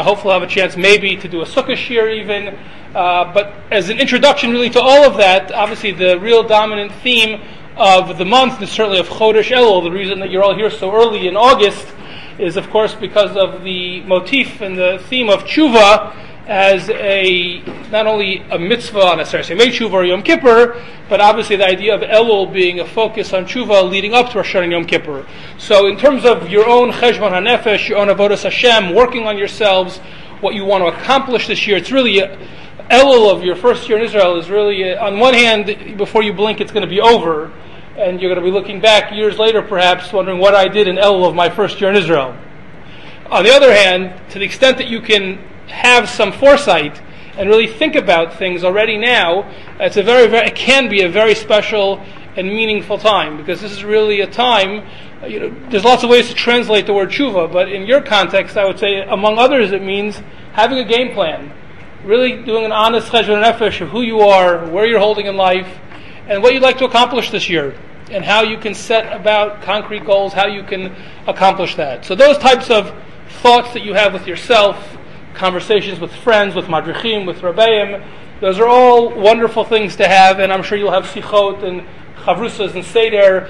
Hopefully I'll have a chance maybe to do a sukkah shir even. But as an introduction really to all of that, obviously the real dominant theme of the month, and certainly of Chodesh Elul, the reason that you're all here so early in August, is of course because of the motif and the theme of tshuva as not only a mitzvah on a Saras Yemei Tshuva or Yom Kippur, but obviously the idea of Elul being a focus on tshuva leading up to Rosh Hashanah and Yom Kippur. So in terms of your own cheshbon hanefesh, your own avodas Hashem, working on yourselves, what you want to accomplish this year, it's really Elul of your first year in Israel is really, on one hand, before you blink it's going to be over, and you're going to be looking back years later perhaps wondering what I did in Elul of my first year in Israel. On the other hand, to the extent that you can have some foresight and really think about things already now, it can be a very special and meaningful time, because this is really a time, there's lots of ways to translate the word tshuva, but in your context I would say among others it means having a game plan, really doing an honest cheshbon nefesh of who you are, where you're holding in life, and what you'd like to accomplish this year, and how you can set about concrete goals, how you can accomplish that. So those types of thoughts that you have with yourself, conversations with friends, with madrichim, with rabbeim, those are all wonderful things to have, and I'm sure you'll have sichot and chavrusas and seder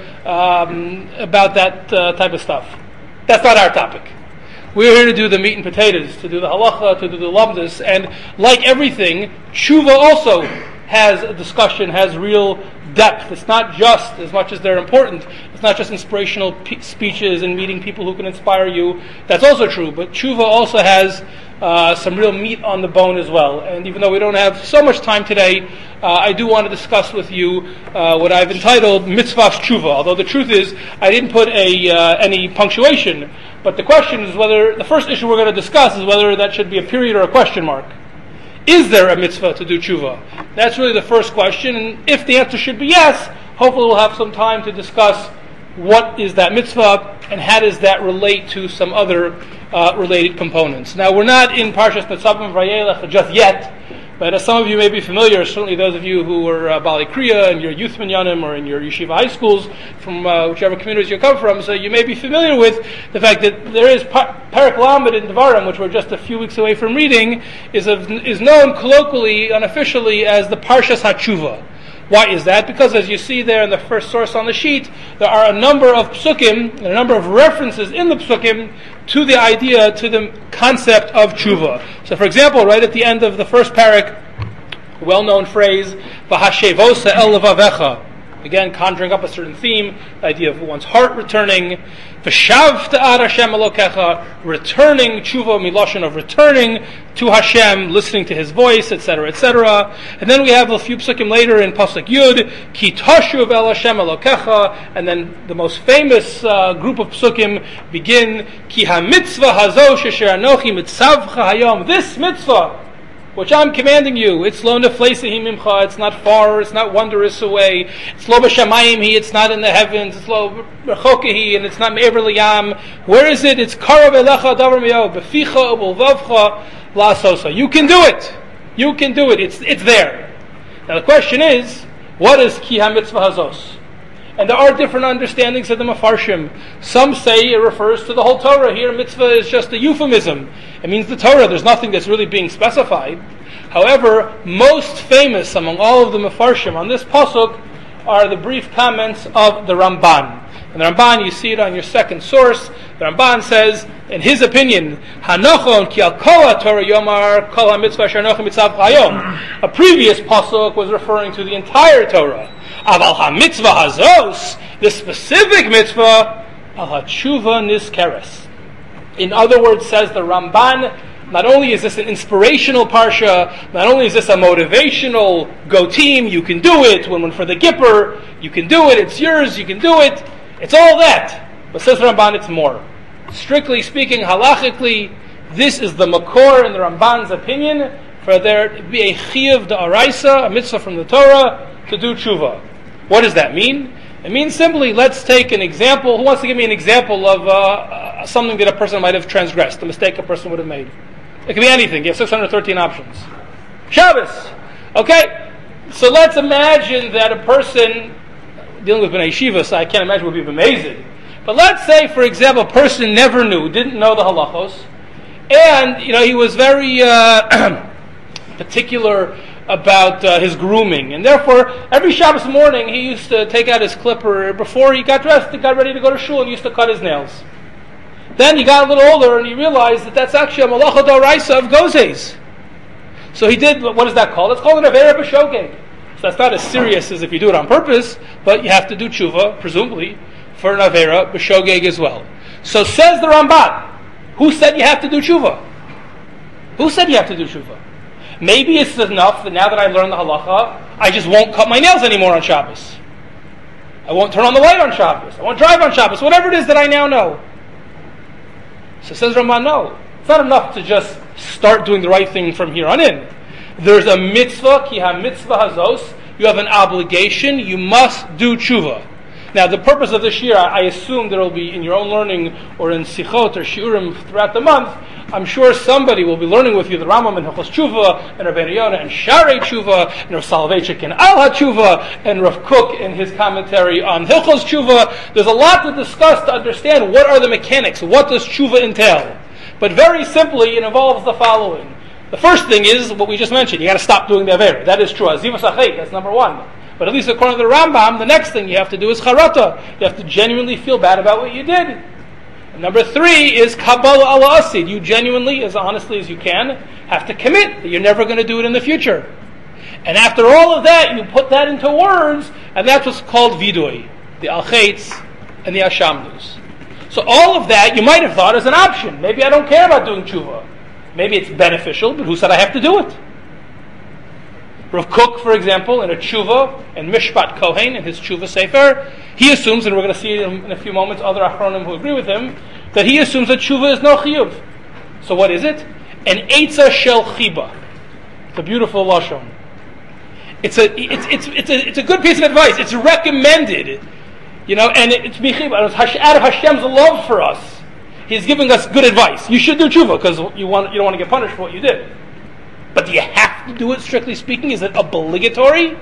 about that type of stuff. That's not our topic. We're here to do the meat and potatoes, to do the halacha, to do the lamdas, and like everything, tshuva also has a discussion, has real depth. It's not just, as much as they're important, it's not just inspirational speeches and meeting people who can inspire you. That's also true, but tshuva also has some real meat on the bone as well. And even though we don't have so much time today, I do want to discuss with you what I've entitled Mitzvahs Tshuva, although the truth is I didn't put any punctuation, but the question is whether, the first issue we're going to discuss is whether that should be a period or a question mark. Is there a mitzvah to do tshuva? That's really the first question, and if the answer should be yes, hopefully we'll have some time to discuss what is that mitzvah and how does that relate to some other related components. Now, we're not in Parshas Netzavim Vayelech just yet, but as some of you may be familiar, certainly those of you who are Bali Kriya in your youth minyanim or in your yeshiva high schools from whichever communities you come from, so you may be familiar with the fact that there is Perek Lamed in Devarim, which we're just a few weeks away from reading, is known colloquially, unofficially, as the Parshas HaTshuva. Why is that? Because as you see there in the first source on the sheet, there are a number of psukim, and a number of references in the psukim to the idea, to the concept of tshuva. So for example, right at the end of the first parak, well-known phrase, V'hashevosa el levavecha, again conjuring up a certain theme, the idea of one's heart returning, V'shavta ad Hashem Elokecha, returning, tshuva miloshin of returning to Hashem, listening to His voice, etc., etc. And then we have a few psukim later in Pasuk Yud, Ki toshuv el Hashem Elokecha, and then the most famous group of psukim begin, Ki ha-mitzvah hazo shesher anochi mitzavcha hayom, this mitzvah, which I'm commanding you, it's lo nefleisehi mimcha, it's not far, it's not wondrous away, it's lo b'shamayim hi, it's not in the heavens, it's lo rechokehi, and it's not me'ever liyam. Where is it? It's karav elecha davar miyo, beficha ubulvavcha la'asosa. You can do it. You can do it. It's there. Now the question is, what is ki ha-mitzvah hazos? And there are different understandings of the Mefarshim. Some say it refers to the whole Torah. Here, mitzvah is just a euphemism. It means the Torah. There's nothing that's really being specified. However, most famous among all of the Mefarshim on this pasuk are the brief comments of the Ramban. And the Ramban, you see it on your second source. The Ramban says, in his opinion, Hanochon ki al kol Torah yomar kol ha-mitzvah shanochi mitzav chayom. A previous pasuk was referring to the entire Torah. Aval ha-mitzvah hazos, the specific mitzvah, al ha-tshuva niskeres. In other words, says the Ramban, not only is this an inspirational parsha, not only is this a motivational go team, you can do it, when for the Kippur, you can do it, it's yours, you can do it, it's all that. But says the Ramban, it's more. Strictly speaking, halachically, this is the makor in the Ramban's opinion for there to be a chiyuv da'araisa, a mitzvah from the Torah, to do tshuva. What does that mean? It means simply, let's take an example. Who wants to give me an example of something that a person might have transgressed, a mistake a person would have made? It can be anything. You have 613 options. Shabbos. Okay? So let's imagine that a person, dealing with Bnei Yeshiva, so I can't imagine it would be amazing. But let's say, for example, a person never knew, didn't know the halachos, And, he was very particular about his grooming. And therefore, every Shabbos morning, he used to take out his clipper before he got dressed and got ready to go to shul, and used to cut his nails. Then he got a little older, and he realized that that's actually a malacha d'oraisa of gozes. So he did, what is that called? It's called an avera b'shogeg. So that's not as serious as if you do it on purpose, but you have to do tshuva, presumably, for an avera b'shogeg as well. So says the Ramban, who said you have to do tshuva? Who said you have to do tshuva? Maybe it's enough that now that I learned the halacha, I just won't cut my nails anymore on Shabbos. I won't turn on the light on Shabbos. I won't drive on Shabbos. Whatever it is that I now know. So says Ramban, no. It's not enough to just start doing the right thing from here on in. There's a mitzvah, ki ha-mitzvah hazos. You have an obligation. You must do tshuva. Now, the purpose of this year, I assume there will be in your own learning or in sichot or shiurim throughout the month. I'm sure somebody will be learning with you the Rambam and Hilchos Tshuva and Rabbeinu Yonah and Sharei Tshuva and Rav Soloveitchik and Al HaTshuva and Rav Kook in his commentary on Hilchos Tshuva. There's a lot to discuss to understand what are the mechanics, what does Tshuva entail. But very simply, it involves the following. The first thing is what we just mentioned. You got to stop doing the Avera. That is true. Azivas Achet, that's number one. But at least according to the Rambam, the next thing you have to do is charata. You have to genuinely feel bad about what you did. And number three is kabbalah ala asid. You genuinely, as honestly as you can, have to commit that you're never going to do it in the future. And after all of that, you put that into words, and that's what's called vidui, the al-chaitz and the ashamnus. So all of that you might have thought is an option. Maybe I don't care about doing tshuva. Maybe it's beneficial, but who said I have to do it? Rav Kook, for example, in a tshuva, and Mishpat Kohen, in his tshuva sefer, he assumes, and we're going to see in a few moments other achronim who agree with him, that he assumes that tshuva is no chiyuv. So what is it? An eitzah shel chiba. It's a beautiful lashon. It's a good piece of advice. It's recommended, and it's out of Hashem's love for us. He's giving us good advice. You should do tshuva because you don't want to get punished for what you did. But do you have to do it, strictly speaking? Is it obligatory?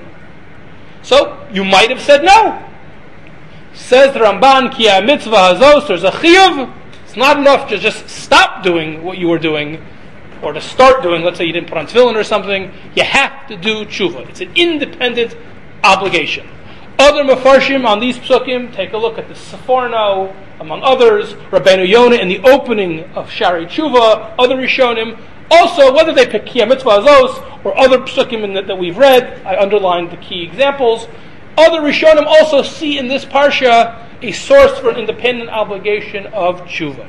So, you might have said no. Says the Ramban, ki ha-mitzvah hazos, there's a chiyuv. It's not enough to just stop doing what you were doing, or to start doing, let's say you didn't put on tefillin or something. You have to do tshuva. It's an independent obligation. Other mefarshim on these psukim, take a look at the Seforno, among others, Rabbeinu Yonah in the opening of Sharei Tshuva, other Rishonim. Also, whether they pick Ki Mitzvah Azos or other psukim that we've read, I underlined the key examples. Other Rishonim also see in this parsha a source for an independent obligation of tshuva.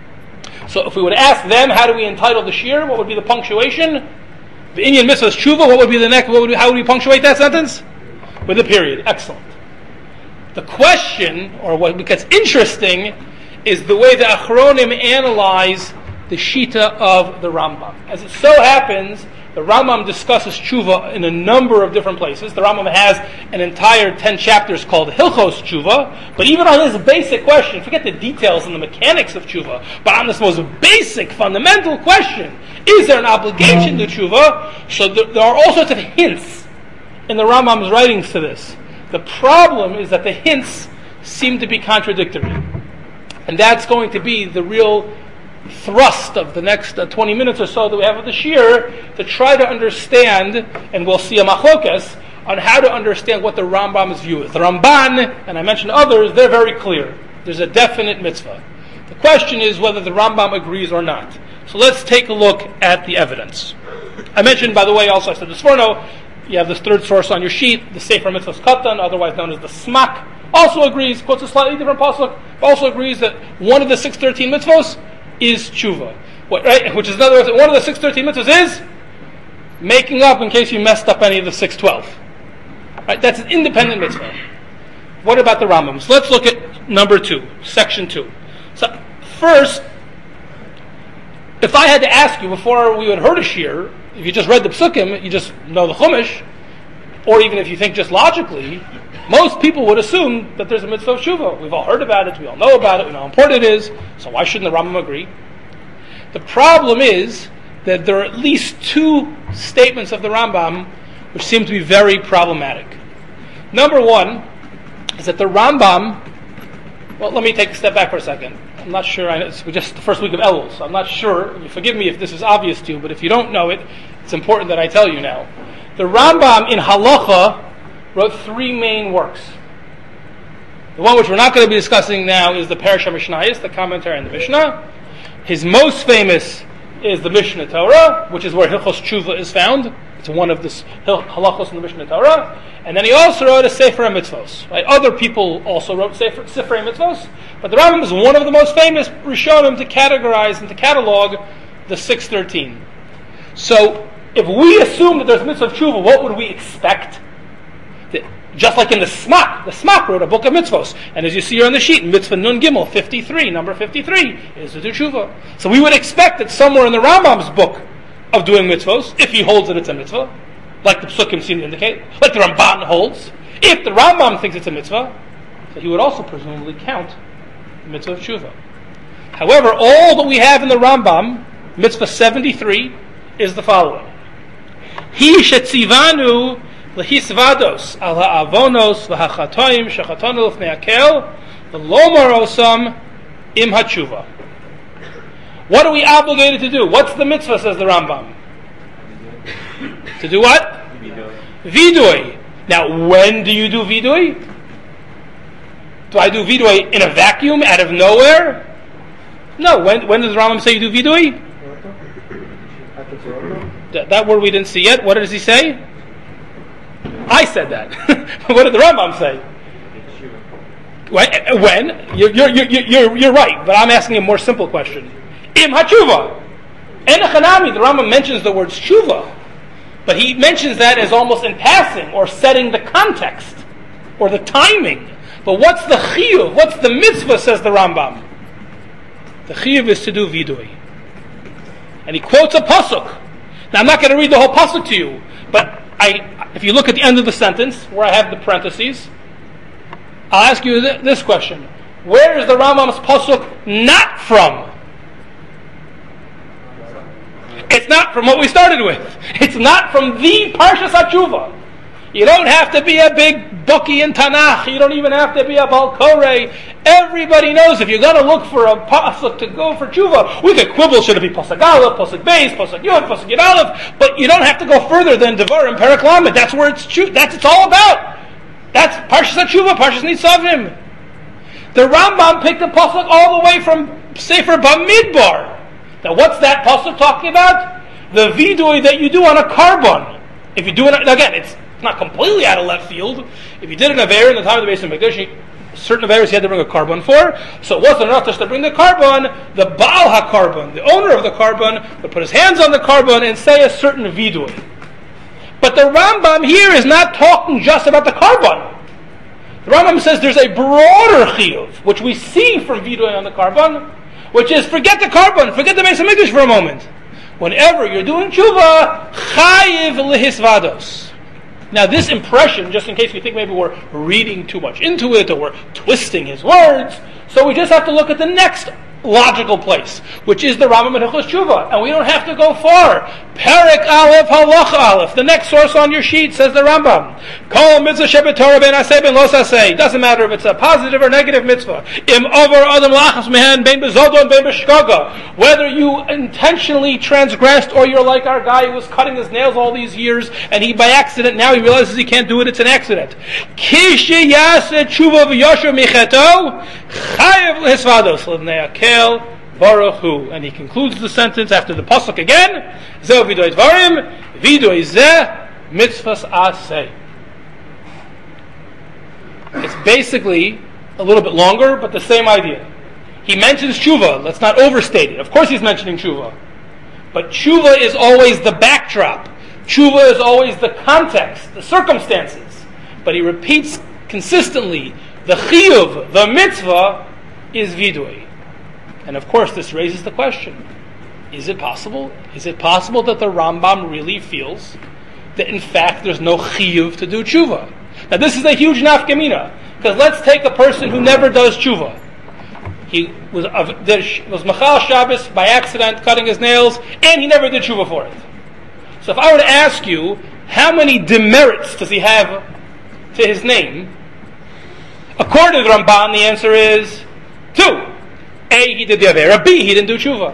So, if we would ask them, how do we entitle the shir? What would be the punctuation? The Inyan Mitzvah is tshuva. What would be the next? How would we punctuate that sentence? With a period. Excellent. The question, or what gets interesting, is the way the Achronim analyze the Shita of the Rambam. As it so happens, the Rambam discusses tshuva in a number of different places. The Rambam has an entire 10 chapters called Hilchos Tshuva, but even on this basic question, forget the details and the mechanics of tshuva, but on this most basic, fundamental question, is there an obligation to tshuva? So there are all sorts of hints in the Rambam's writings to this. The problem is that the hints seem to be contradictory. And that's going to be the real thrust of the next 20 minutes or so that we have of the shir, to try to understand, and we'll see a machlokes, on how to understand what the Rambam's view is. The Ramban, and I mentioned others, they're very clear. There's a definite mitzvah. The question is whether the Rambam agrees or not. So let's take a look at the evidence. I mentioned, by the way, also I said the Sforno, you have this third source on your sheet, the Sefer Mitzvahs Katan, otherwise known as the Smak, also agrees, quotes a slightly different pasuk, also agrees that one of the 613 mitzvos is tshuva. Right? Which is, in other words, one of the 613 mitzvahs is making up in case you messed up any of the 612. Right? That's an independent mitzvah. What about the Rambam? So let's look at number 2, section 2. So first, if I had to ask you before we would heard a shir, if you just read the psukim, you just know the chumash, or even if you think just logically, most people would assume that there's a mitzvah of tshuva. We've all heard about it, we all know about it, we know how important it is, so why shouldn't the Rambam agree? The problem is that there are at least 2 statements of the Rambam which seem to be very problematic. Number 1 is that the Rambam, well, let me take a step back for a second. I'm not sure. It's just the first week of Elul, so I'm not sure. You forgive me if this is obvious to you, but if you don't know it, it's important that I tell you now. The Rambam in Halacha wrote 3 main works. The one which we're not going to be discussing now is the Parasha Mishnayos, the commentary on the Mishnah. His most famous is the Mishnah Torah, which is where Hilchos Tshuva is found. It's one of the halachos in the Mishnah Torah. And then he also wrote a Sefer Mitzvos. Right? Other people also wrote Sefer Mitzvos, but the Rambam is one of the most famous Rishonim to categorize and to catalog the 613. So, if we assume that there's Mitzvah of Tshuva, what would we expect? Just like in the Smak wrote a book of mitzvos. And as you see here on the sheet, Mitzvah Nun Gimel 53, number 53, is to do tshuva. So we would expect that somewhere in the Rambam's book of doing mitzvos, if he holds that it's a mitzvah, like the Psukim seem to indicate, like the Ramban holds, if the Rambam thinks it's a mitzvah, so he would also presumably count the mitzvah of tshuva. However, all that we have in the Rambam, Mitzvah 73, is the following. Hi shetzivanu Lehisvados al ha'avonos v'hachatoim shechatonu l'fnei hakel v'lomar osam im hatshuva. What are we obligated to do? What's the mitzvah, says the Rambam? To do what? Vidui. Now, when do you do vidui? Do I do vidui in a vacuum, out of nowhere? No. When does the Rambam say you do vidui? That word we didn't see yet. What does he say? I said that. What did the Rambam say? When? You're right, but I'm asking a more simple question. Im hatshuva. En Hanami, the Rambam mentions the word tshuva, but he mentions that as almost in passing, or setting the context, or the timing. But what's the chiyuv? What's the mitzvah, says the Rambam? The chiyuv is to do vidui. And he quotes a pasuk. Now I'm not going to read the whole pasuk to you, but if you look at the end of the sentence, where I have the parentheses, I'll ask you this question. Where is the Rambam's pasuk not from? It's not from what we started with. It's not from the Parshas HaTshuva. You don't have to be a big bucky in Tanakh. You don't even have to be a Baal Koreh. Everybody knows if you're going to look for a pasuk to go for tshuva, we could quibble, should it be pasuk aleph, pasuk beis, pasuk yud, pasuk yud aleph, but you don't have to go further than Devarim Perek Lamed. That's where it's all about. That's Parshas HaTshuva, Parshas Nitzavim. The Rambam picked a pasuk all the way from Sefer Bamidbar. Now what's that pasuk talking about? The vidui that you do on a carbon. If you do it, again, it's not completely out of left field. If you did an Aver in the time of the Beis HaMikdash, certain Averos you had to bring a carbon for, so it wasn't enough just to bring the carbon. The Baal HaKarbon, the owner of the carbon, would put his hands on the carbon and say a certain vidui. But the Rambam here is not talking just about the carbon. The Rambam says there's a broader chiyuv, which we see from vidui on the carbon, which is forget the carbon, forget the Beis HaMikdash for a moment. Whenever you're doing tshuva, chayiv lehisvados. Now this impression, just in case we think maybe we're reading too much into it or we're twisting his words, so we just have to look at the next logical place, which is the Rambam in Hilchos Tshuva, and we don't have to go far. Perek Aleph Halacha Aleph, the next source on your sheet, says the Rambam. Kol mitzvah shebetorah ben aseh ben los aseh. Doesn't matter if it's a positive or negative mitzvah. Im over adam lachas mehen ben bezodon ben b'shkaga. Whether you intentionally transgressed or you're like our guy who was cutting his nails all these years and he by accident now he realizes he can't do it. It's an accident. Kish yaseh tshuva v'yosher micheto chayev lehisvados l'bnei hakel Baruch Hu. And he concludes the sentence after the pasuk again. Zeh vidoy dvarim, vidoy zeh mitzvahs aseh. It's basically a little bit longer, but the same idea. He mentions tshuva. Let's not overstate it. Of course he's mentioning tshuva. But tshuva is always the backdrop. Tshuva is always the context, the circumstances. But he repeats consistently, the chiyuv, the mitzvah, is vidui. And of course this raises the question, is it possible? Is it possible that the Rambam really feels that in fact there's no chiyuv to do tshuva? Now this is a huge nafkamina, because let's take a person who never does tshuva. He was machal Shabbos by accident, cutting his nails, and he never did tshuva for it. So if I were to ask you, how many demerits does he have to his name? According to the Ramban, the answer is 2. A, he did the Avera, B, he didn't do tshuva.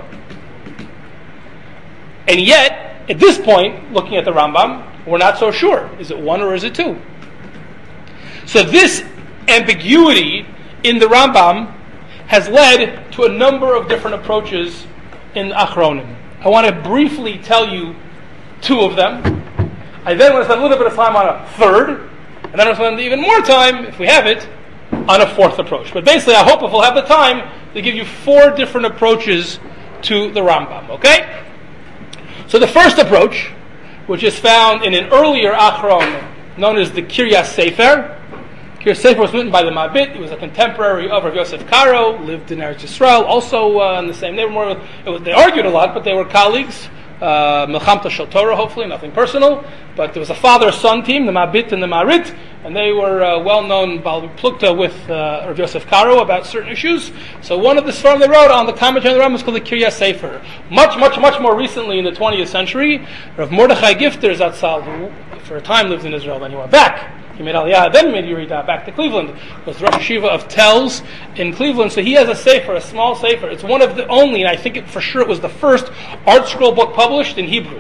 And yet, at this point, looking at the Rambam, we're not so sure. Is it one or is it two? So this ambiguity in the Rambam has led to a number of different approaches in Achronim. I want to briefly tell you two of them. I then want to spend a little bit of time on a third, and then I want to spend even more time, if we have it, on a fourth approach. But basically, I hope if we'll have the time to give you four different approaches to the Rambam, okay? So the first approach, which is found in an earlier Achron known as the Kiryas Sefer. Kiryas Sefer was written by the Mabit. He was a contemporary of Rav Yosef Karo, lived in Eretz Yisrael, also in the same neighborhood. They argued a lot, but they were colleagues. Milchamta Shel Torah, hopefully, nothing personal. But there was a father-son team, the Mabit and the Marit, and they were well-known Bal Plukta with Rav Yosef Karo about certain issues. So one of the Sfarim they wrote on the commentary on the Rambam is called the Kiryas Sefer. Much more recently in the 20th century, Rav Mordechai Gifter Zatzal, who for a time lived in Israel, then he went back. He made Aliyah, then made Yerida back to Cleveland. Was Rosh Yeshiva of Telz in Cleveland. So he has a sefer, a small sefer. It's one of the only, and I think for sure it was the first art scroll book published in Hebrew.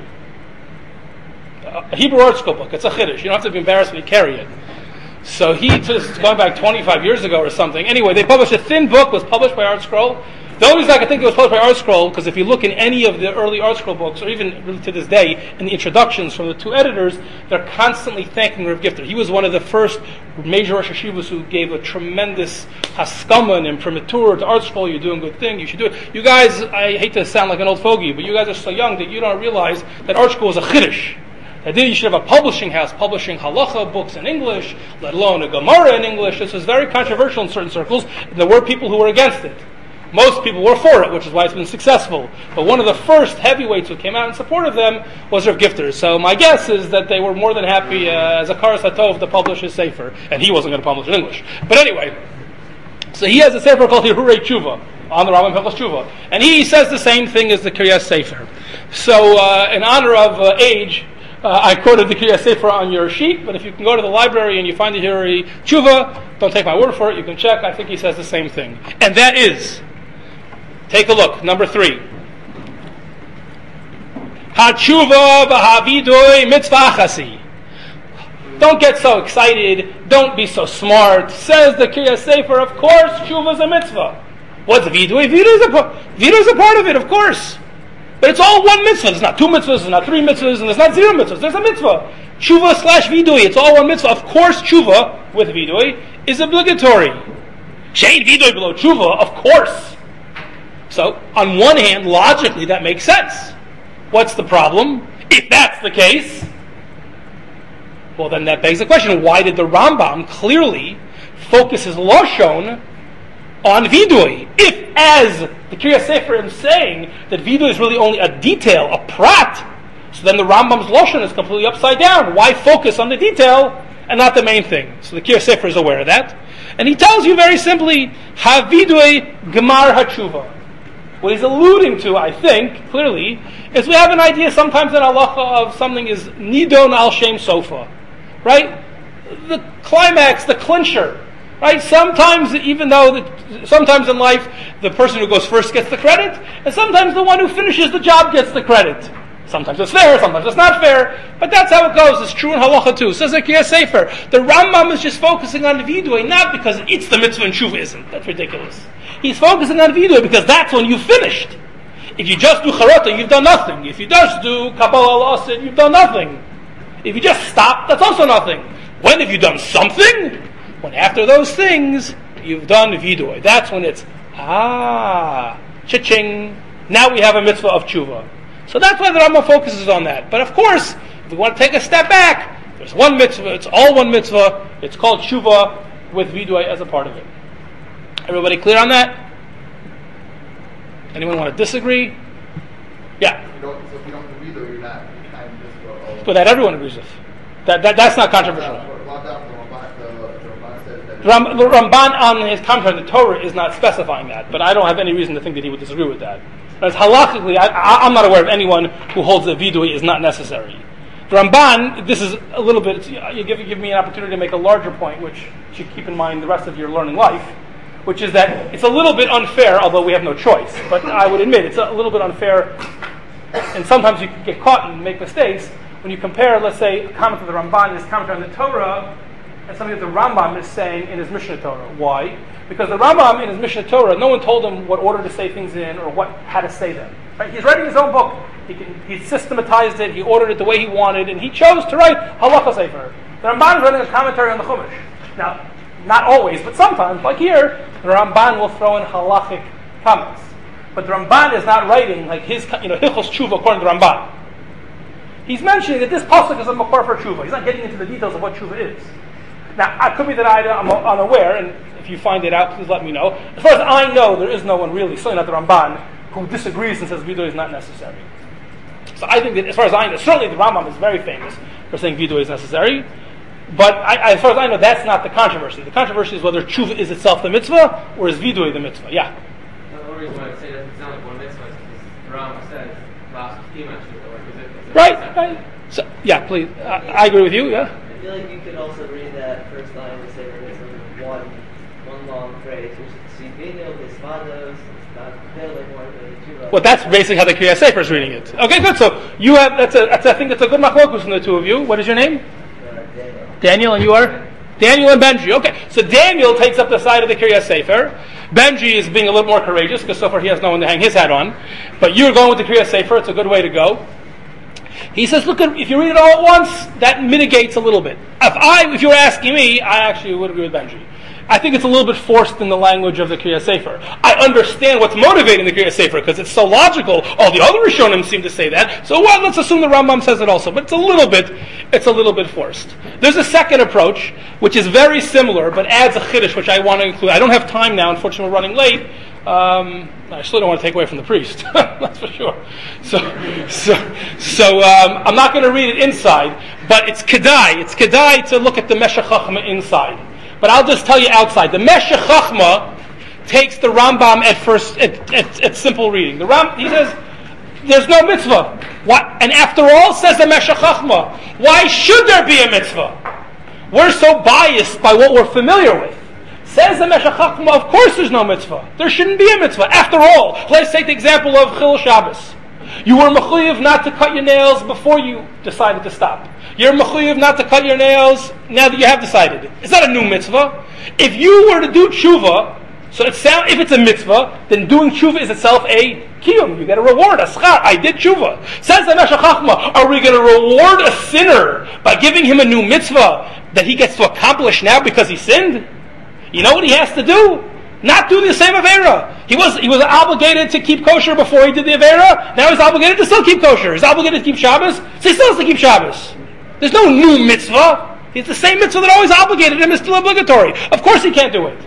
A Hebrew art scroll book. It's a chiddush. You don't have to be embarrassed when you carry it. So it's going back 25 years ago or something. Anyway, they published a thin book, was published by Art Scroll. The only reason I can think it was published by Art Scroll, because if you look in any of the early Art Scroll books, or even really to this day, in the introductions from the two editors, they're constantly thanking Rav Gifter. He was one of the first major Rosh Yeshivas who gave a tremendous haskama and imprimatur to Art Scroll. You're doing a good thing, you should do it. You guys, I hate to sound like an old fogey, but you guys are so young that you don't realize that Art Scroll is a chiddush. I think you should have a publishing house publishing halacha books in English, let alone a Gemara in English. This was very controversial in certain circles, and there were people who were against it. Most people were for it, which is why it's been successful. But one of the first heavyweights who came out in support of them was Rav Gifter. So my guess is that they were more than happy as a Karas HaTov to publish his sefer, and he wasn't going to publish in English. But anyway, so he has a sefer called Hirurei Tshuva on the Rambam Hilchos Tshuva, and he says the same thing as the Kiryas Sefer. So in honor of age, I quoted the Kiryas Sefer on your sheet, but if you can go to the library and you find the Hirurei Tshuva, don't take my word for it, you can check. I think he says the same thing. And that is, take a look, number 3. Ha-tshuva v'ha-vidui mitzvah chasi. Don't get so excited, don't be so smart. Says the Kiryas Sefer, of course, tshuva is a mitzvah. What's vidui? Vidui is a part of it, of course. But it's all one mitzvah. There's not 2 mitzvahs, there's not 3 mitzvahs, and there's not 0 mitzvahs. There's a mitzvah. Tshuva / vidui. It's all one mitzvah. Of course, tshuva with vidui is obligatory. Shein vidui below tshuva, of course. So, on one hand, logically, that makes sense. What's the problem? If that's the case, well, then that begs the question, why did the Rambam clearly focus his lashon on vidui? If, as the Kiryas Sefer is saying, that vidui is really only a detail, a prat, so then the Rambam's lashon is completely upside down. Why focus on the detail and not the main thing? So the Kiryas Sefer is aware of that. And he tells you very simply, ha-vidui gemar ha-tshuva. What he's alluding to, I think, clearly, is we have an idea sometimes in halacha of something is nidon al shem sofa. Right? The climax, the clincher. Right? Sometimes, even though, sometimes in life, the person who goes first gets the credit, and sometimes the one who finishes the job gets the credit. Sometimes it's fair, sometimes it's not fair, but that's how it goes. It's true in halacha too. Says the Kiryas Sefer. The Rambam is just focusing on vidui, not because it's the mitzvah and tshuva isn't. That's ridiculous. He's focusing on vidui because that's when you finished. If you just do charata, you've done nothing. If you just do kabbalah al-asid, you've done nothing. If you just stop, that's also nothing. When have you done something? When after those things, you've done vidui. That's when it's, cha-ching, now we have a mitzvah of tshuva. So that's why the Rambam focuses on that. But of course, if we want to take a step back, there's one mitzvah, it's all one mitzvah, it's called tshuva with vidui as a part of it. Everybody clear on that? Anyone want to disagree? Yeah. So if you don't agree, though, you're not kind of mitzvah. But that everyone agrees with. That's not controversial. The Ramban on his commentary on the Torah is not specifying that, but I don't have any reason to think that he would disagree with that. As halakhically, I'm not aware of anyone who holds that vidui is not necessary. The Ramban, this is a little bit, you give me an opportunity to make a larger point, which you should keep in mind the rest of your learning life. which is that it's a little bit unfair, although we have no choice. But I would admit it's a little bit unfair, and sometimes you can get caught and make mistakes when you compare, let's say, a comment of the Ramban, his commentary on the Torah, and something that the Rambam is saying in his Mishnah Torah. Why? Because the Rambam in his Mishnah Torah, no one told him what order to say things in or how to say them. Right? He's writing his own book. He systematized it. He ordered it the way he wanted, and he chose to write Halacha Sefer. The Ramban is writing a commentary on the Chumash. Now, not always, but sometimes, like here, the Ramban will throw in halachic comments. But the Ramban is not writing like his, Hilchos Tshuva according to the Ramban. He's mentioning that this pasuk is a makor for tshuva. He's not getting into the details of what tshuva is. Now, it could be that I'm unaware, and if you find it out, please let me know. As far as I know, there is no one really, certainly not the Ramban, who disagrees and says vidui is not necessary. So I think that, as far as I know, certainly the Rambam is very famous for saying vidui is necessary. But as far as I know, that's not the controversy. The controversy is whether tshuva is itself the mitzvah, or is vidui the mitzvah. Yeah? The only reason why I say that it sounds like one mitzvah is because the Rambam says, last kima tshuva. Right. So, yeah, please. I agree with you, yeah? I feel like you could also read that first line of the Sefer Mitzvah as one long phrase, which is Tzivinu, Hispados, well, that's basically how the Kriyas Sefer is reading it. Okay, good. So you have I think that's a good machlokus from the two of you. What is your name? Daniel, and you are? Daniel and Benji. Okay, so Daniel takes up the side of the Kriyas Sefer. Benji is being a little more courageous because so far he has no one to hang his hat on. But you're going with the Kriyas Sefer. It's a good way to go. He says, look, if you read it all at once, that mitigates a little bit. If you were asking me, I actually would agree with Benji. I think it's a little bit forced in the language of the Kriyas Sefer. I understand what's motivating the Kriyas Sefer because it's so logical. All the other Rishonim seem to say that. So let's assume the Rambam says it also. But it's a little bit forced. There's a second approach, which is very similar, but adds a chiddush, which I want to include. I don't have time now. Unfortunately, we're running late. I still don't want to take away from the priest. That's for sure. So I'm not going to read it inside, but it's kedai. It's kedai to look at the Meshech Chachma inside. But I'll just tell you outside. The Meshech Chachma takes the Rambam at first at simple reading. He says there's no mitzvah. What? And after all, says the Meshech Chachma, why should there be a mitzvah? We're so biased by what we're familiar with. Says the Meshech Chachma, of course there's no mitzvah. There shouldn't be a mitzvah. After all, let's take the example of Chil Shabbos. You were mechuyev not to cut your nails before you decided to stop. You're mechuyev not to cut your nails now that you have decided. It's not a new mitzvah. If you were to do tshuva, if it's a mitzvah, then doing tshuva is itself a kiyum. You get a reward, a schar. I did tshuva. Says the Meshech Chachma, are we going to reward a sinner by giving him a new mitzvah that he gets to accomplish now because he sinned? You know what he has to do? Not do the same Avera. He was obligated to keep kosher before he did the Avera. Now he's obligated to still keep kosher. He's obligated to keep Shabbos, so he still has to keep Shabbos. There's no new mitzvah. It's the same mitzvah that always obligated him is still obligatory. Of course he can't do it.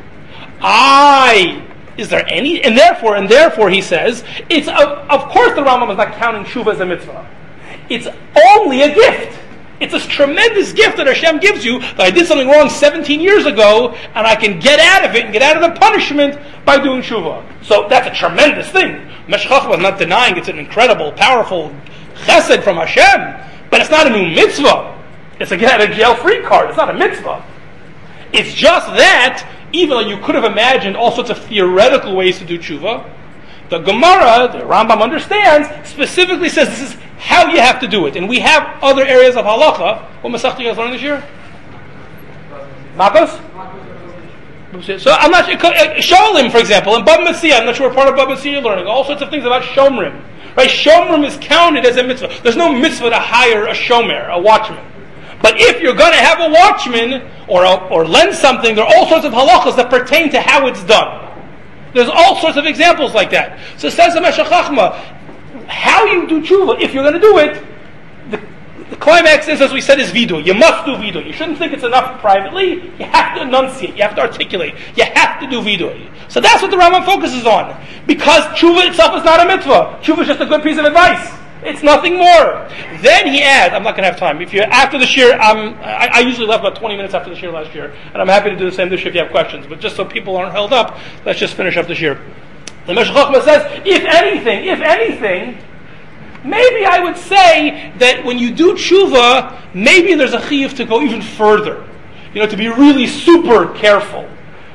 Is there any? And therefore he says, of course the Rambam is not counting Shuvah as a mitzvah. It's only a gift. It's a tremendous gift that Hashem gives you that I did something wrong 17 years ago and I can get out of it and get out of the punishment by doing tshuva. So that's a tremendous thing. Meshech Chachma is not denying it's an incredible, powerful chesed from Hashem, but it's not a new mitzvah. It's a get out of jail free card. It's not a mitzvah. It's just that, even though you could have imagined all sorts of theoretical ways to do tshuva, the Gemara, the Rambam understands, specifically says this is how you have to do it. And we have other areas of halacha. What masechta you guys learning this year? Makos? So I'm not sure. Sholim, for example, and Bab Metzia, I'm not sure what part of Bab Metzia you're learning. All sorts of things about Shomrim. Right? Shomrim is counted as a mitzvah. There's no mitzvah to hire a shomer, a watchman. But if you're going to have a watchman or lend something, there are all sorts of halachas that pertain to how it's done. There's all sorts of examples like that. So says the Meshech Chachma, how you do tshuva, if you're going to do it, the climax is, as we said, is vidui. You must do vidui. You shouldn't think it's enough privately. You have to enunciate. You have to articulate. You have to do vidui. So that's what the Rambam focuses on. Because tshuva itself is not a mitzvah. Tshuva is just a good piece of advice. It's nothing more. Then he adds, I'm not going to have time. If you after the shir, I usually left about 20 minutes after the shir last year, and I'm happy to do the same this year if you have questions. But just so people aren't held up, let's just finish up the shir. The Meshech Chachma says, if anything, maybe I would say that when you do tshuva, maybe there's a chiyuv to go even further. To be really super careful.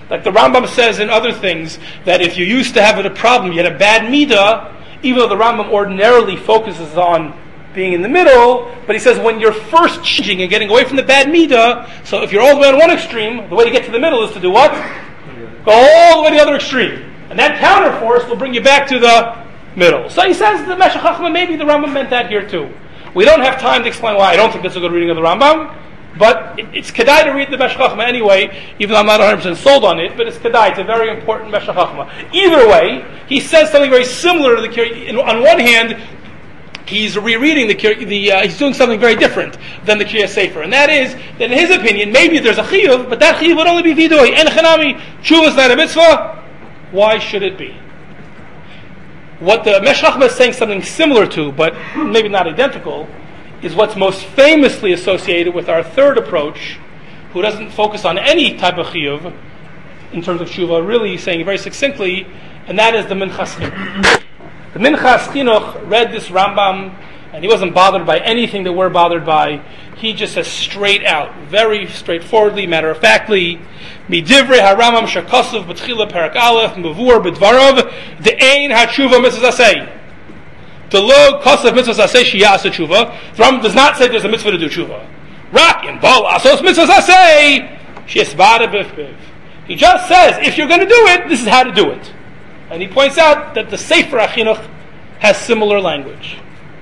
Like the Rambam says in other things, that if you used to have a problem, you had a bad midah, even though the Rambam ordinarily focuses on being in the middle, but he says when you're first changing and getting away from the bad midah, so if you're all the way on one extreme, the way to get to the middle is to do what? Go all the way to the other extreme. And that counterforce will bring you back to the middle. So he says the Meshech Chochmah, maybe the Rambam meant that here too. We don't have time to explain why I don't think that's a good reading of the Rambam, but it's kedai to read the Meshech Chochmah anyway, even though I'm not 100% sold on it, but it's kedai, it's a very important Meshech Chochmah. Either way, he says something very similar to the Kiryas. On one hand, he's rereading he's doing something very different than the Kiryas Sefer, and that is that in his opinion, maybe there's a chiyuv, but that chiyuv would only be vidui. En chanami, tshuva is not a mitzvah. Why should it be? What the Meshech Chochmah is saying something similar to, but maybe not identical, is what's most famously associated with our third approach, who doesn't focus on any type of chiyuv in terms of tshuva, really saying very succinctly, and that is the Minchas Chinuch. The Minchas Chinuch read this Rambam, and he wasn't bothered by anything that we're bothered by. He just says straight out, very straightforwardly, matter-of-factly, Midivrei HaRambam Shekasuv B'tchila Perak Aleph Mavur B'dvarav De'ein HaTshuva Mitzvah Aseh. The Lo Kasav Mitzvah Aseh Shiyasa Tshuva. The Rambam does not say there's a mitzvah to do tshuva. Rak in Bal Asos Mitzvah Aseh Shesvada B'Biv. He just says, if you're going to do it, this is how to do it. And he points out that the Sefer HaChinuch has similar language.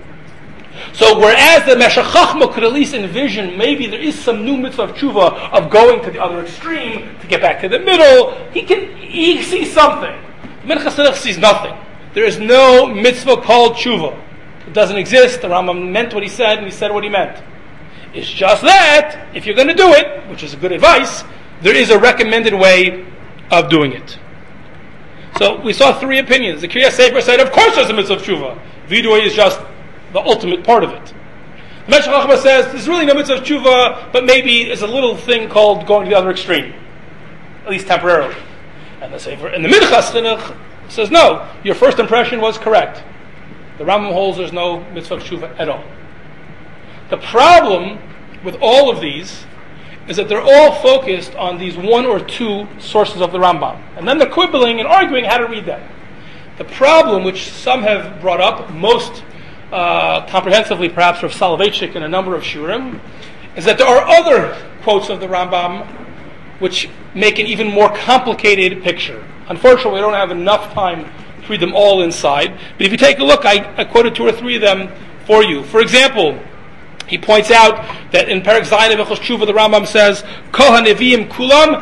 So whereas the Meshech Chochmah could at least envision maybe there is some new mitzvah of tshuva of going to the other extreme to get back to the middle, he sees something. Minchas Chinuch sees nothing. There is no mitzvah called tshuva. It doesn't exist. The Rambam meant what he said, and he said what he meant. It's just that if you're going to do it, which is good advice, there is a recommended way of doing it. So we saw three opinions. The Kiryas Sefer said, of course there's a mitzvah of tshuva. Vidui is just the ultimate part of it. The Meshech Chochmah says, there's really no mitzvah of tshuva, but maybe there's a little thing called going to the other extreme, at least temporarily. And the Minchas Chinuch says, no, your first impression was correct. The Rambam holds there's no mitzvah of tshuva at all. The problem with all of these is that they're all focused on these one or two sources of the Rambam. And then they're quibbling and arguing how to read them. The problem, which some have brought up, most comprehensively perhaps Rav Soloveitchik in a number of shurim, is that there are other quotes of the Rambam which make an even more complicated picture. Unfortunately, we don't have enough time to read them all inside. But if you take a look, I quoted two or three of them for you. For example, he points out that in Perek Zayin of Hilchos Tshuva, the Rambam says, Kol HaNeviim Kulam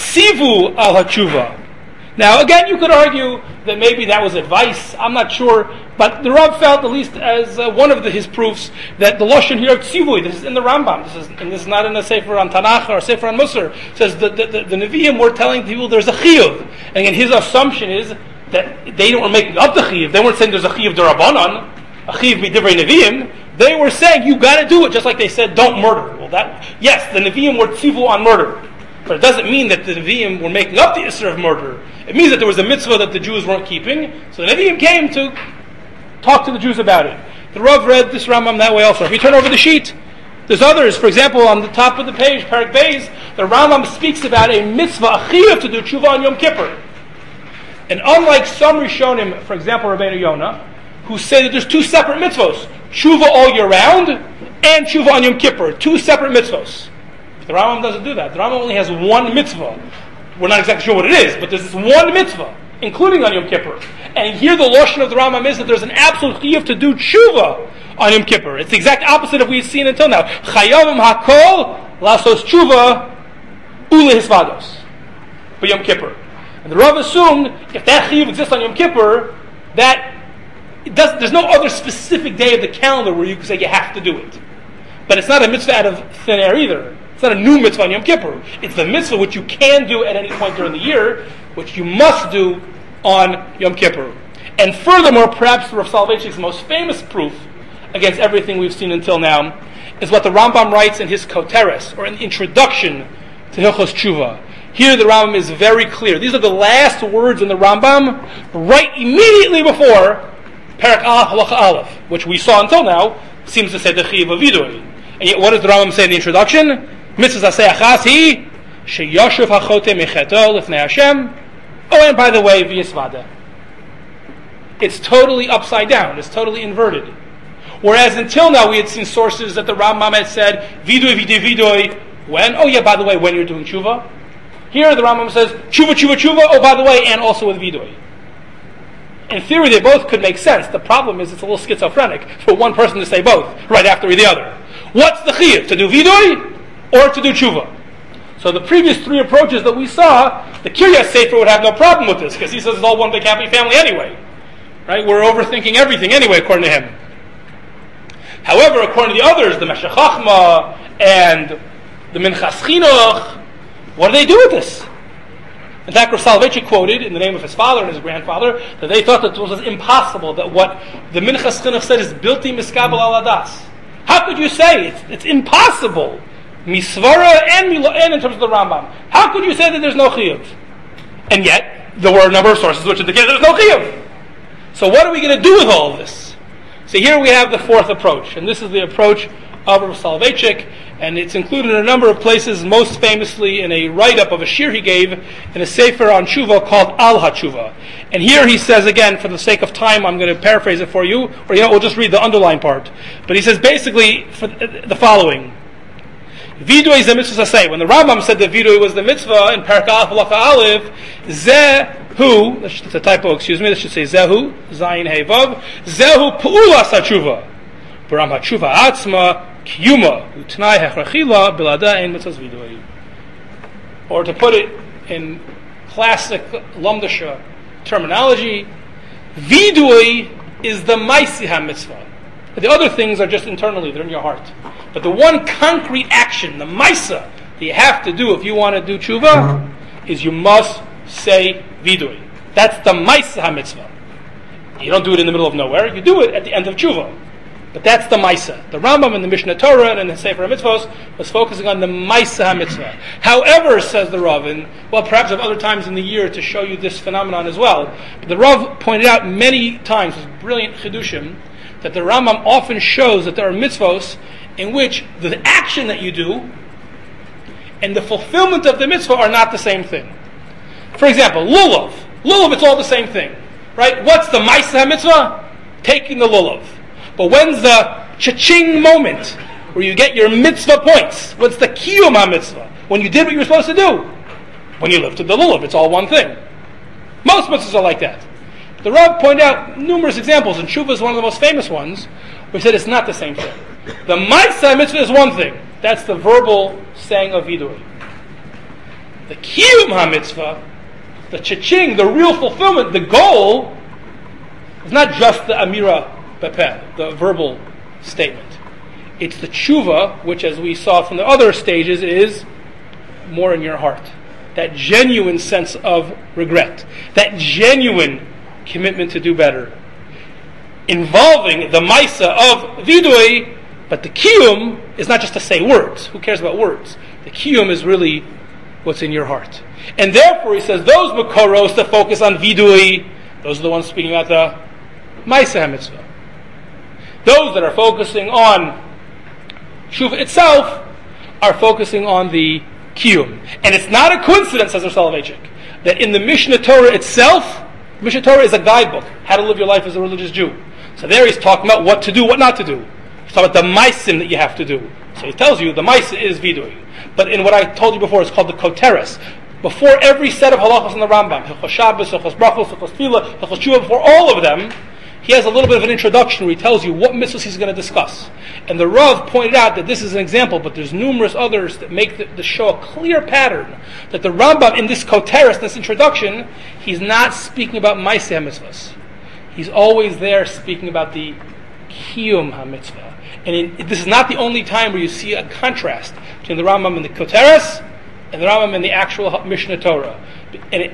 Tzivu Al HaTshuva. Now, again, you could argue that maybe that was advice. I'm not sure. But the Rav felt, at least as one of his proofs, that the Lashon here of Tzivui, this is in the Rambam, this is not in a Sefer on Tanakh or a Sefer on Musar, says the Nevi'im were telling people there's a Chiyuv. And again, his assumption is that they weren't making up the Chiyuv. They weren't saying there's a Chiyuv D'Rabbanan, a Chiyuv Midivrei Nevi'im. They were saying, you got to do it, just like they said, don't murder. Well, yes, the Nevi'im were Tzivu on murder. But it doesn't mean that the Nevi'im were making up the Isser of murder. It means that there was a mitzvah that the Jews weren't keeping. So the Nevi'im came to talk to the Jews about it. The Rav read this Rambam that way also. If you turn over the sheet, there's others. For example, on the top of the page, Perek Beis, the Rambam speaks about a mitzvah, a chiyuv to do tshuva on Yom Kippur. And unlike some Rishonim, for example, Rabbeinu Yonah, who say that there's two separate mitzvos, tshuva all year round and tshuva on Yom Kippur, two separate mitzvos. The Rambam doesn't do that. The Rambam only has one mitzvah. We're not exactly sure what it is, but there's this one mitzvah, including on Yom Kippur. And here the Lashon of the Rambam is that there's an absolute chiyuv to do tshuva on Yom Kippur. It's the exact opposite of what we've seen until now. Chayavim hakol lasos tshuva ulehisvados. For Yom Kippur. And the Rav assumed if that chiyuv exists on Yom Kippur, that there's no other specific day of the calendar where you can say you have to do it. But it's not a mitzvah out of thin air either. It's not a new mitzvah on Yom Kippur. It's the mitzvah which you can do at any point during the year, which you must do on Yom Kippur. And furthermore, perhaps Rav Soloveitchik's most famous proof against everything we've seen until now is what the Rambam writes in his Koteres, or an introduction to Hilchos Tshuva. Here the Rambam is very clear. These are the last words in the Rambam, right immediately before Perek Aleph Halacha Aleph, which we saw until now, seems to say the Chiyuv of Vidui. And yet what does the Rambam say in the introduction? Mitzvah Aseh Achas Hi Sheyashuv hachote mecheto lifnei Hashem. Oh, and by the way, v'yisvada. It's totally upside down. It's totally inverted. Whereas until now we had seen sources that the Rambam had said, vidui, vidui, when? Oh yeah, by the way, when you're doing tshuva. Here the Rambam says, tshuva, oh by the way, and also with vidui. In theory they both could make sense. The problem is it's a little schizophrenic for one person to say both, right after the other. What's the chiyuv? To do vidui or to do tshuva? So the previous three approaches that we saw, the Kiryas Sefer would have no problem with this, because he says it's all one big happy family anyway. Right? We're overthinking everything anyway, according to him. However, according to the others, the Meshech Chachma and the Minchas Chinuch, what do they do with this? In fact, Rav Soloveitchik quoted, in the name of his father and his grandfather, that they thought that it was impossible, that what the Minchas Chinuch said is bilti miskabel al adas. How could you say it's impossible? Misvara and in terms of the Rambam. How could you say that there's no chiyuv? And yet, there were a number of sources which indicate there's no chiyuv. So what are we going to do with all of this? So here we have the fourth approach, and this is the approach of Rav Soloveitchik, and it's included in a number of places, most famously in a write-up of a shir he gave in a sefer on tshuva called Al HaTshuva. And here he says, again, for the sake of time, I'm going to paraphrase it for you, or we'll just read the underlined part. But he says basically the following. Vidui is the mitzvah to say. When the Rambam said that Vidui was the mitzvah in Parak Aleph Halacha Aleph, Zehu, it's a typo, excuse me, this should say Zehu, Zayin Hey Vav, Zehu Pu'ulas HaTshuva, Baram HaTshuva Atzma, Kiyuma, Utnai Hechrachila, Bilada Ein Mitzvahs Vidui. Or to put it in classic Lamdasha terminology, Vidui is the Maisi HaMitzvah. The other things are just internally, they're in your heart. But the one concrete action, the Maisa, that you have to do if you want to do tshuva, is you must say vidui. That's the Maisa HaMitzvah. You don't do it in the middle of nowhere, you do it at the end of tshuva. But that's the Maisa. The Rambam in the Mishnah Torah and in the Sefer HaMitzvos was focusing on the Maisa HaMitzvah. However, says the Rav, and well, perhaps at other times in the year to show you this phenomenon as well, but the Rav pointed out many times, with brilliant chidushim, that the Rambam often shows that there are mitzvos in which the action that you do and the fulfillment of the mitzvah are not the same thing. For example, lulav. Lulav, it's all the same thing. Right? What's the Maisa mitzvah? Taking the lulav. But when's the cha-ching moment where you get your mitzvah points? What's the kiyum mitzvah? When you did what you were supposed to do. When you lifted the lulav, it's all one thing. Most mitzvahs are like that. The Rav pointed out numerous examples, and Tshuva is one of the most famous ones, where he said it's not the same thing. The Maisa mitzvah is one thing. That's the verbal saying of Vidui. The Kiyum HaMitzvah, the Cha-ching, the real fulfillment, the goal, is not just the Amira Bepeh, the verbal statement. It's the Tshuva, which as we saw from the other stages, is more in your heart. That genuine sense of regret. That genuine commitment to do better, involving the Maisa of Vidui, but the Kiyum is not just to say words. Who cares about words? The Kiyum is really what's in your heart. And therefore, he says, those Makoros that focus on Vidui, those are the ones speaking about the Maisa HaMitzvah. Those that are focusing on Tshuva itself are focusing on the Kiyum. And it's not a coincidence, says Rav Soloveitchik, that in the Mishnah Torah itself, Mishnah Torah is a guidebook, how to live your life as a religious Jew. So there he's talking about what to do, what not to do. He's talking about the maisim that you have to do. So he tells you the maisa is vidui. But in what I told you before, it's called the koteres. Before every set of halachos in the Rambam, Hilchos Shabbos, Hilchos Brachos, Hilchos Tefillah, Hilchos Tshuva, before all of them, he has a little bit of an introduction where he tells you what mitzvahs he's going to discuss. And the Rav pointed out that this is an example, but there's numerous others that make the show a clear pattern that the Rambam in this koteres, this introduction, he's not speaking about Maaseh HaMitzvahs. He's always there speaking about the Kiyum HaMitzvah. And this is not the only time where you see a contrast between the Rambam and the koteres and the Rambam and the actual Mishnah Torah. And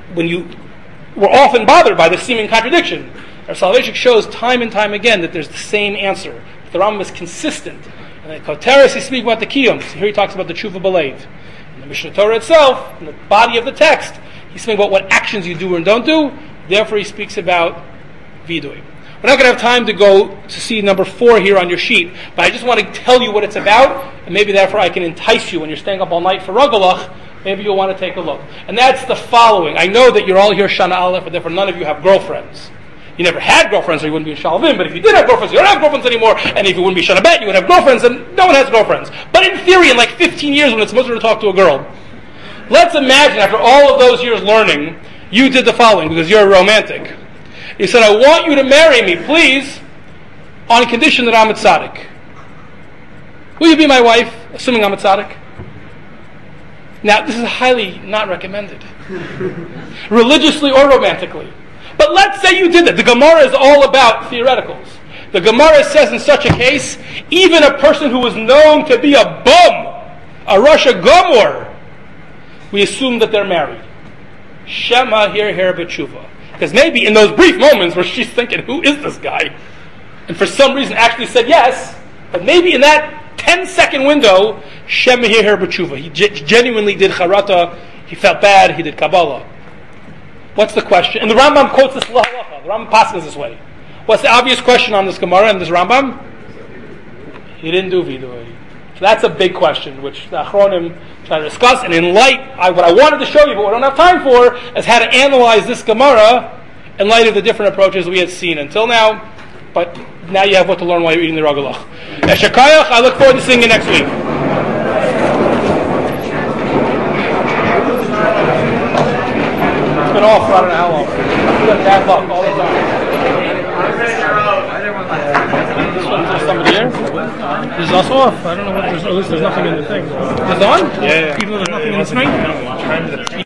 we're often bothered by this seeming contradiction. Our Soloveitchik shows time and time again that there's the same answer. The Rambam is consistent. And the Koteres, he's speaking about the Kiyum. So here he talks about the Tshuva B'Leiv. In the Mishnah Torah itself, in the body of the text, he's speaking about what actions you do and don't do. Therefore, he speaks about Vidui. We're not going to have time to go to see number 4 here on your sheet, but I just want to tell you what it's about, and maybe therefore I can entice you when you're staying up all night for Ragalach Maybe you'll want to take a look. And that's the following. I know that you're all here Shana Aleph, but therefore none of you have girlfriends. You never had girlfriends, or you wouldn't be in Shalvim. But if you did have girlfriends, you don't have girlfriends anymore. And if you wouldn't be Shana Bet, you would have girlfriends, and no one has girlfriends. But in theory, in like 15 years when it's supposed to talk to a girl, let's imagine after all of those years learning, you did the following, because you're a romantic. You said, I want you to marry me, please, on condition that I'm a tzaddik. Will you be my wife, assuming I'm a tzaddik? Now, this is highly not recommended. Religiously or romantically. But let's say you did that. The Gemara is all about theoreticals. The Gemara says in such a case, even a person who was known to be a bum, a Rasha Gomor, we assume that they're married. Shema here b'tshuva. Because maybe in those brief moments where she's thinking, who is this guy? And for some reason actually said yes, but maybe in that 10-second window, Shema here b'tshuva. He genuinely did charata, he felt bad, he did Kabbalah. What's the question? And the Rambam quotes this lahalacha. The Rambam passes this way. What's the obvious question on this Gemara and this Rambam? He didn't do vidui. So that's a big question, which the Achronim try to discuss. And in light, what I wanted to show you, but we don't have time for, is how to analyze this Gemara in light of the different approaches we had seen until now. But now you have what to learn while you're eating the Ragalach. Eshakayach, I look forward to seeing you next week. It's been off for I don't know how long. We've got bad luck all the time. This one, there's somebody here? This is also off. I don't know what there's. At least there's nothing in the thing. Is it on? Yeah. Even though there's nothing in the screen?